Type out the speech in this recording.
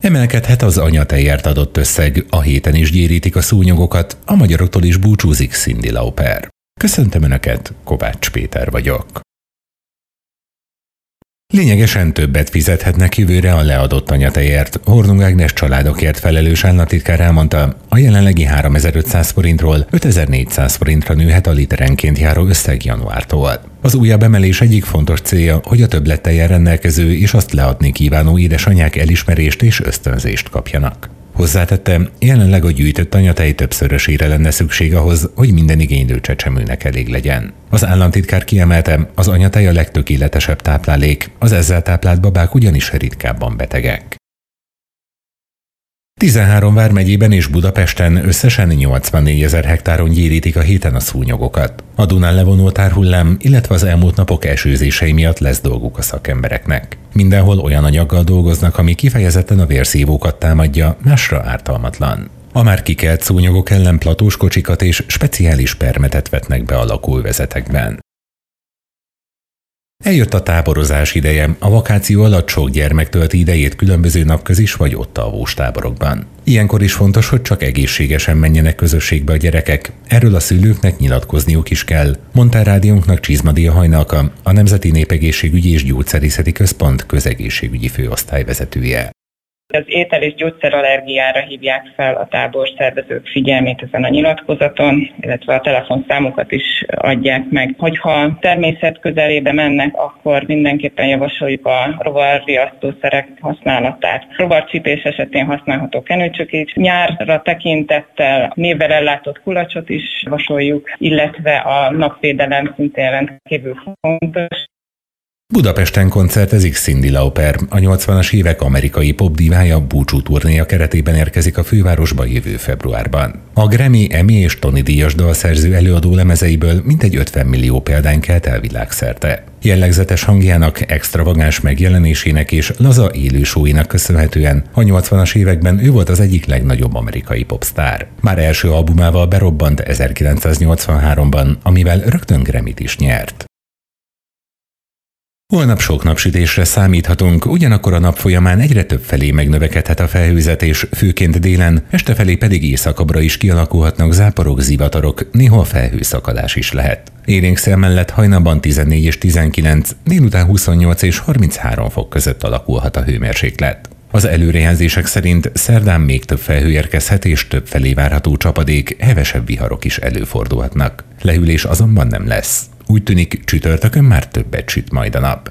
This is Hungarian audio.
Emelkedhet az anyatejért adott összeg, a héten is gyérítik a szúnyogokat, a magyaroktól is búcsúzik Cyndi Lauper. Köszöntöm Önöket, Kovács Péter vagyok. Lényegesen többet fizethetnek jövőre a leadott anyatejért. Hornung Ágnes családokért felelős államtitkár elmondta, a jelenlegi 3500 forintról 5400 forintra nőhet a literenként járó összeg januártól. Az újabb emelés egyik fontos célja, hogy a többlettejjel rendelkező és azt leadni kívánó édesanyák elismerést és ösztönzést kapjanak. Hozzátette, jelenleg a gyűjtött anyatej többszörösére lenne szükség ahhoz, hogy minden igénylő csecsemőnek elég legyen. Az államtitkár kiemelte, az anyatej a legtökéletesebb táplálék, az ezzel táplált babák ugyanis ritkábban betegek. 13 vármegyében és Budapesten összesen 84 000 hektáron gyérítik a héten a szúnyogokat. A Dunán levonult árhullám, illetve az elmúlt napok esőzései miatt lesz dolguk a szakembereknek. Mindenhol olyan anyaggal dolgoznak, ami kifejezetten a vérszívókat támadja, másra ártalmatlan. A már kikelt szúnyogok ellen platós kocsikat és speciális permetet vetnek be a lakóövezetekben. Eljött a táborozás ideje, a vakáció alatt sok gyermek tölti idejét különböző napközis vagy ott alvós táborokban. Ilyenkor is fontos, hogy csak egészségesen menjenek közösségbe a gyerekek, erről a szülőknek nyilatkozniuk is kell, mondta rádiónknak Csizmadia Hajnalka, a Nemzeti Népegészségügyi és Gyógyszerészeti Központ közegészségügyi főosztályvezetője. Az étel- és gyógyszerallergiára hívják fel a táborszervezők figyelmét ezen a nyilatkozaton, illetve a telefonszámokat is adják meg. Hogyha természet közelébe mennek, akkor mindenképpen javasoljuk a rovarriasztószerek használatát. Rovarcsípés esetén használható kenőcsökés, nyárra tekintettel névvel ellátott kulacsot is javasoljuk, illetve a napvédelem szintén rendkívül fontos. Budapesten koncertezik Cyndi Lauper, a 80-as évek amerikai popdivája búcsúturnéja keretében érkezik a fővárosba jövő februárban. A Grammy, Emmy és Tony díjas dalszerző előadó lemezeiből mintegy 50 millió példány kelt el világszerte. Jellegzetes hangjának, extravagáns megjelenésének és laza élősóinak köszönhetően a 80-as években ő volt az egyik legnagyobb amerikai popsztár. Már első albumával berobbant 1983-ban, amivel rögtön Grammyt is nyert. Holnap sok napsütésre számíthatunk, ugyanakkor a nap folyamán egyre több felé megnövekedhet a felhőzetés, főként délen, este felé pedig északabbra is kialakulhatnak záporok, zivatarok, néhol felhőszakadás is lehet. Élénk szél mellett hajnalban 14 és 19, délután 28 és 33 fok között alakulhat a hőmérséklet. Az előrejelzések szerint szerdán még több felhő érkezhet és több felé várható csapadék, hevesebb viharok is előfordulhatnak. Lehűlés azonban nem lesz. Úgy tűnik, csütörtökön már többet süt majd a nap.